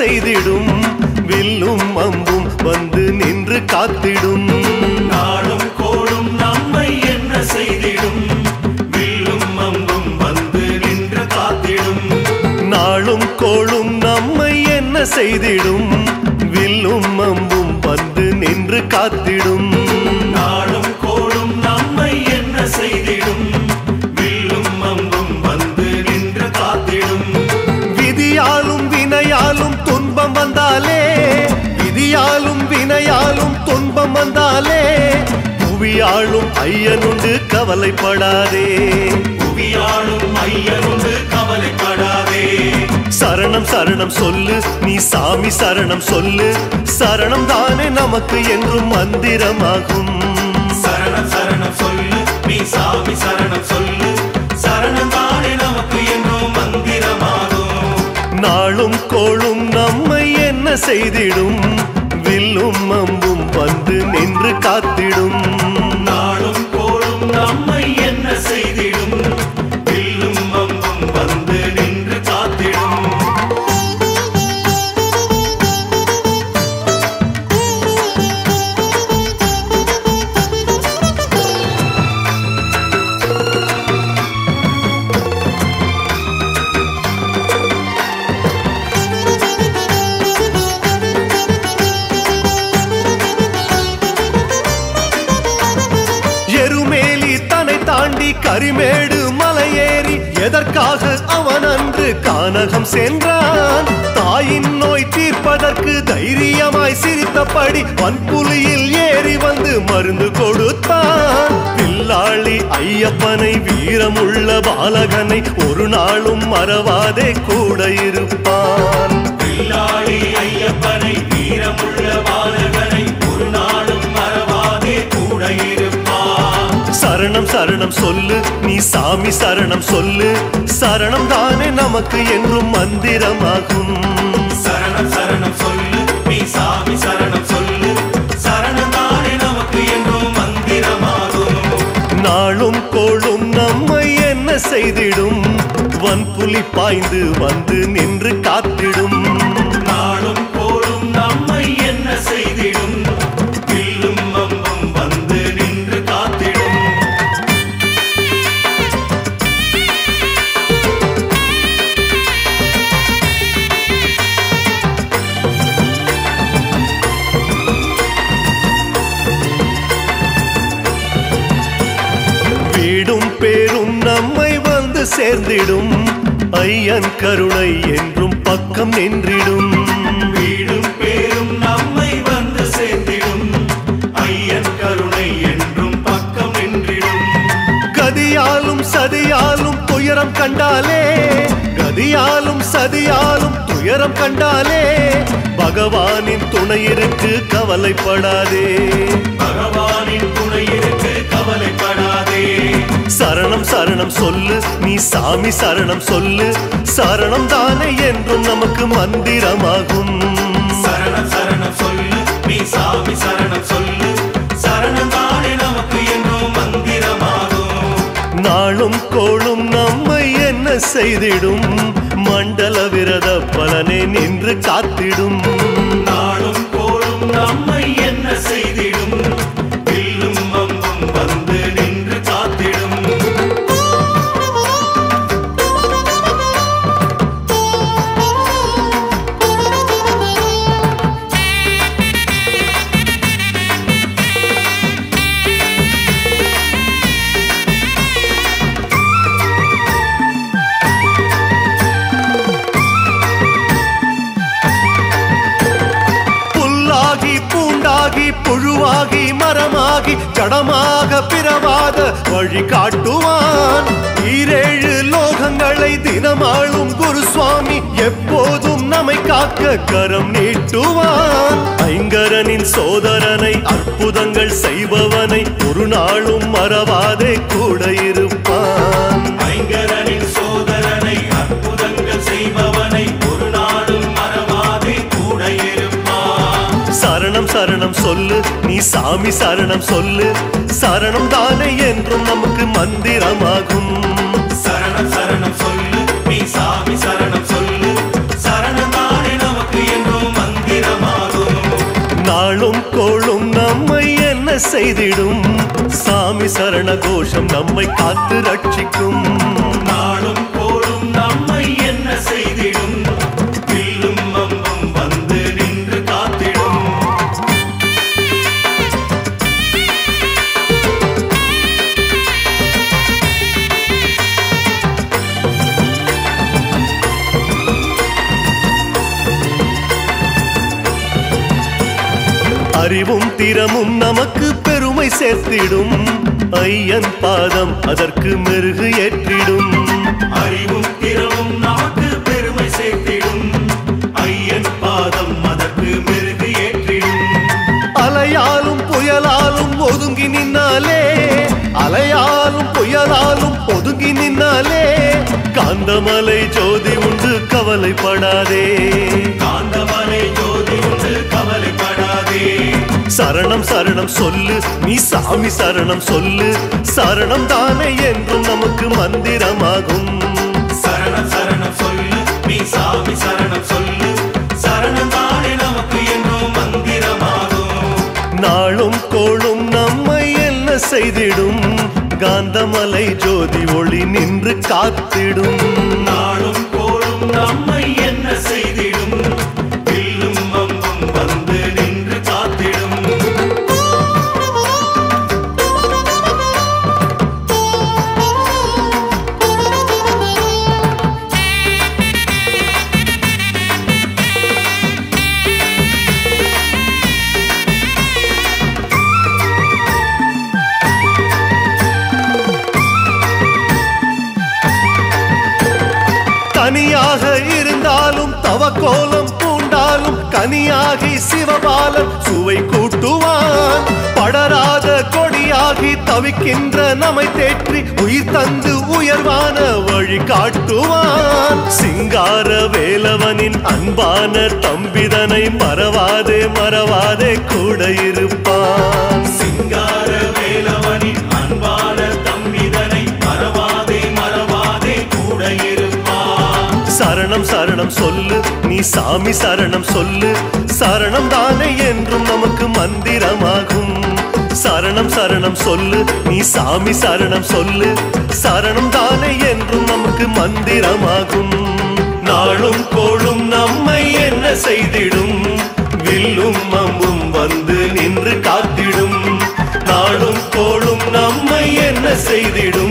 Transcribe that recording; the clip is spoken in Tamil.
செய்திடும் வில்லும் அம்பும் வந்து நின்று காத்திடும் நாளும் கோளும் நம்மை என்ன செய்திடும் வில்லும் அம்பும் வந்து நின்று காத்திடும் நாளும் கோளும் நம்மை என்ன செய்திடும் வில்லும் அம்பும் வந்து நின்று காத்திடும் நாளும் கோளும் நம்மை என்ன செய்திடும் வில்லும் அம்பும் வந்து நின்று காத்திடும் விதியாலும் வினையாலும் துன்பம் வந்தாலே விதியாலும் வினையாலும் துன்பம் வந்தாலே புவியாளும் ஐயனுண்டு கவலைப்படாதே புவியாளும் ஐயனுண்டு கவலைப்படாதே சரணம் சரணம் சொல்லு நீ சாமி சரணம் சொல்லு சரணம் தானே நமக்கு என்றும் மந்திரமாகும் சரணம் சரணம் சொல்லு நீ சாமி சரணம் சொல்லு சரணம் தானே நமக்கு என்றும் மந்திரமாகும் நாளும் கோளும் நம்மை என்ன செய்திடும் வில்லும் அம்பும் வந்து நின்று காத்திடும் நாளும் கோளும் நம்மை என்ன செய்திடும் வில்லும் அம்பும் வந்து நின்று காத்திடும் எருமேலி தன்னை தாண்டி கரிமேடு மலையேறி எதற்காக அவன் அன்று கானகம் சென்றான் தாயின் நோய் தீர்ப்பதற்கு தைரியமாய் சிரித்தபடி வன்புலியில் ஏறி வந்து மருந்து கொடுத்தான் பில்லாளி ஐயப்பனை வீரமுள்ள பாலகனை ஒரு நாளும் மறவாதே கூட இருப்பான் பில்லாளி ஐயப்பனை வீரமுள்ள பாலகனை ஒரு நாளும் மறவாதே கூட இருப்பான் சரணம் சரணம் சொல்லு நீ சாமி சரணம் சொல்லு சரணம் தானே நமக்கு என்றும் மந்திரமாகும் சரணம் சரணம் சொல்லு நீ சாமி சரணம் சொல்லு சரணம் தானே நமக்கு என்றும் மந்திரமாகும் நாளும் கோளும் நம்மை என்ன செய்திடும் வன்புலி பாய்ந்து வந்து நின்று காத்திடும் நாளும் கோளும் நம்மை என்ன செய்திடும் வில்லும் அம்பும் வந்து நின்று காத்திடும் வீடும் பேரும் நம்மை வந்து சேர்ந்திடும் ஐயன் கருணை என்றும் பக்கம் நின்றிடும் வீடும் பேரும் நம்மை வந்து சேர்ந்திடும் ஐயன் கருணை என்றும் பக்கம் நின்றிடும் கதியாலும் சதியாலும் துயரம் கண்டாலே கதியாலும் சதியாலும் துயரம் கண்டாலே பகவானின் துணை இருக்கு கவலைப்படாதே பகவானின் துணை இருக்கு கவலைப்படாதே சரணம் சரணம் சொல்லு நீ சாமி சரணம் சொல்லு சரணம் தானே என்றும் நமக்கு மந்திரமாகும் சரணம் சரணம் சொல்லு நீ சாமி சரணம் சொல்லு சரணம் தானே நமக்கு என்றும் மந்திரமாகும் நாளும் கோளும் நம்மை என்ன செய்திடும் மண்டல விரத பலனை நின்று காத்திடும் நாளும் கோளும் நம்மை என்ன செய்திடும் வில்லும் அம்பும் வந்து நின்று காத்திடும் புழுவாகி மரமாகி ஜடமாக பிறவாத வழி காட்டுவான் ஈரேழு லோகங்களை தினமாளும் குருசுவாமி எப்போதும் நம்மை காக்க கரம் நீட்டுவான் ஐங்கரனின் சோதரனை அற்புதங்கள் செய்பவனை ஒரு நாளும் மறவாதே கூட இருப்பான் ஐங்கரனின் சோதரனை அற்புதங்கள் செய்பவனை ஒரு நாளும் மறவாதே கூட இருப்பான் சரணம் சரணம் சொல்லு நீ சாமி சரணம் சொல்லு சரணம் தானே என்றும் நமக்கு மந்திரமாகும் சரணம் சரணம் சொல்லு நீ சாமி சரணம் சொல்லு சரணம் தானே நமக்கு நம்மை என்ன செய்திடும் சாமி சரண கோஷம் நம்மை காத்து ரட்சிக்கும் நாளும் கோளும் நம்மை என்ன செய்திடும் வில்லும் அம்பும் வந்து நின்று காத்திடும் அறிவும் திறமும் நமக்கு பெருமை சேர்த்திடும் ஐயன் பாதம் அதற்கு மெருகு ஏற்றிடும் அறிவும் திறமும் நமக்கு பெருமை சேர்த்திடும் ஐயன் பாதம் அதற்கு மெருகு ஏற்றிடும் அலையாலும் புயலாலும் ஒதுங்கி நின்னாலே அலையாலும் புயலாலும் ஒதுங்கி நின்னாலே காந்தமலை ஜோதி உண்டு கவலைப்படாதே காந்தமலை ஜோதி உண்டு கவலைப்படாதே சரணம் சரணம் சொல்லு நீ சாமி சரணம் சொல்லு சரணம் தானே என்றும் நமக்கு மந்திரமாகும் சரணம் சரணம் சொல்லு நீ சாமி சரணம் சொல்லு சரணம் தானே நமக்கு என்றும் மந்திரமாகும் நாளும் கோளும் நம்மை என்ன செய்திடும் காந்தமலை ஜோதி ஒளி நின்று காத்திடும் நாளும் கோளும் நம்மை என்ன செய்திடும் வில்லும் அம்பும் வந்து நின்று காத்திடும் தனியாக இருந்தாலும் தவக்கோலம் பூண்டாலும் கனியாகி சிவபாலன் சுவை கூட்டுவான் படராத கொடியாகி தவிக்கின்ற நம்மை தேற்றி உயிர் தந்து உயர்வான வழி காட்டுவான் சிங்கார வேலவனின் அன்பான தம்பிதனை மறவாதே மறவாதே கூட இருப்பான் சிங்கார வேலவனின் அன்பான தம்பிதனை மறவாதே மறவாதே கூட இருப்பான் சரணம் சரணம் சொல்லு நீ சாமி சரணம் சொல்லு சரணம் தானே என்றும் நமக்கு மந்திரமாகும் சரணம் சரணம் சொல்லு நீ சாமி சரணம் சொல்லு சரணம் தானே என்றும் நமக்கு மந்திரமாகும் நாளும் கோளும் நம்மை என்ன செய்திடும் வில்லும் அம்பும் வந்து நின்று காத்திடும் நாளும் கோளும் நம்மை என்ன செய்திடும்